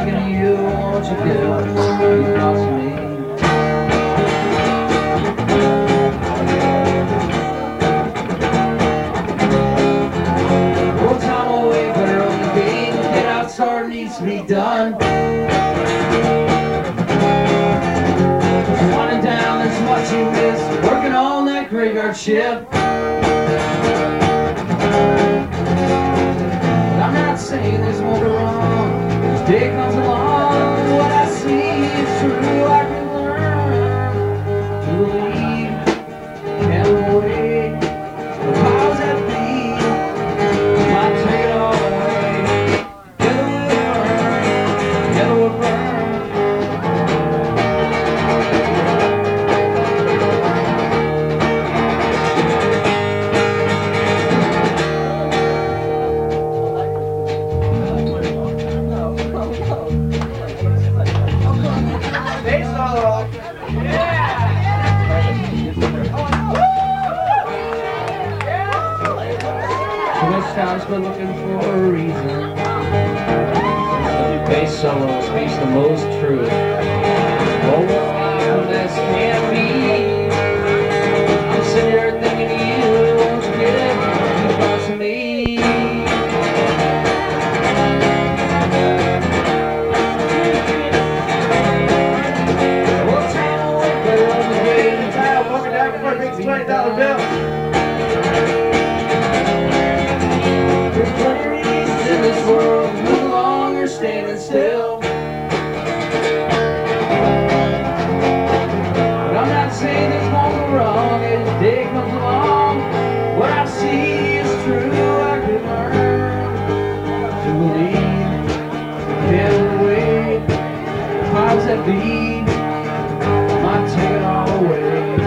begging you, won't you do you cross me? Well, time away, better on the game. Get out, start needs to be done. Winding down, there's much you miss. Working on that graveyard shift. I'm not saying there's more to wrong. As day comes along, what I see is true. I can learn to believe, can't wait. The powers that be might take it all away. Together we'll burn, together we'll burn. Too much time's been looking for a reason. Bass solo speaks the most truth. Oh, well, this can't be. I'm sitting here thinking of you, won't you get close to me? Well, time away, better on the game. Time walking down before it makes $20 bill. There's plenty of reasons in this world, no longer standing still. But I'm not saying there's one wrong. As the day comes along, what I see is true. I can learn to believe, can't wait. The powers that be might take it all away.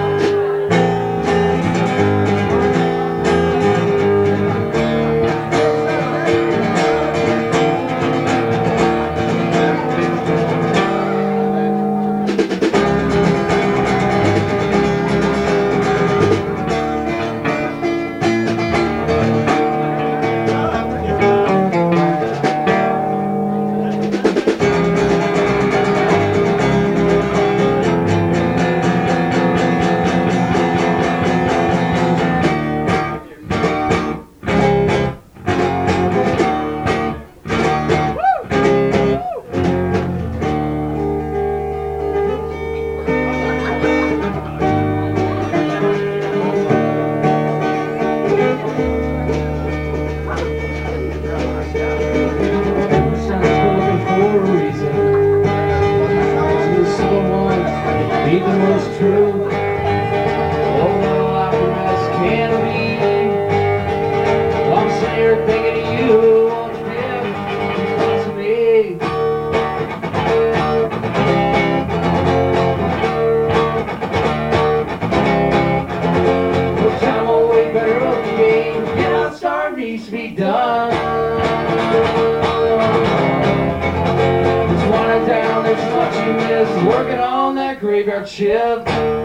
Be the most true. Oh, well, I rest can't be. I'm sitting here thinking of you, won't you give close to me? Well, time away, better up the game. Get out, start needs to be done. Just winding down, there's much you miss. Working on that graveyard shift.